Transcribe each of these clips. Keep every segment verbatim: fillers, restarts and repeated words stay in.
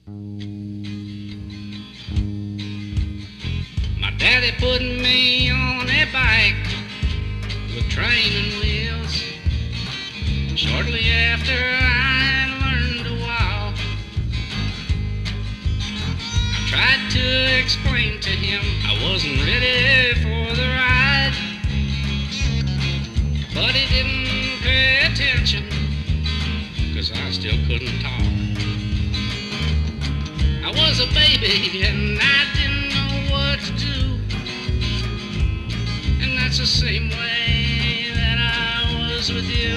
My daddy put me on a bike with training wheels. Shortly after I learned to walk, I tried to explain to him I wasn't ready for the ride, but he didn't pay attention, 'cause I still couldn't talk. I was a baby and I didn't know what to do, and that's the same way that I was with you.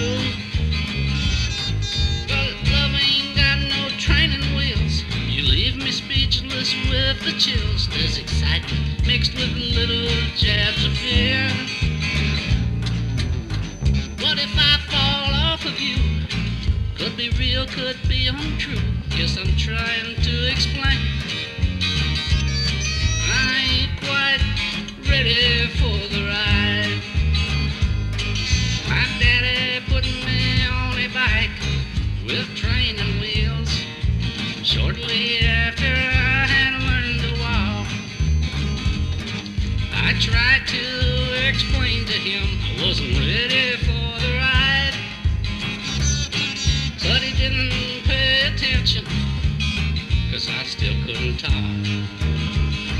But love ain't got no training wheels. You leave me speechless with the chills. There's excitement mixed with little jabs of fear. What if I fall off of you? Could be real, could be untrue. Guess I'm trying to explain. I ain't quite ready for the ride. My daddy put me on a bike with training wheels. Shortly after I had learned to walk, I tried to explain to him I wasn't ready for the ride, but he didn't pay attention, 'cause I still couldn't talk.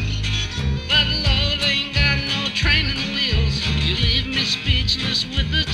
But love ain't got no training wheels. You leave me speechless with the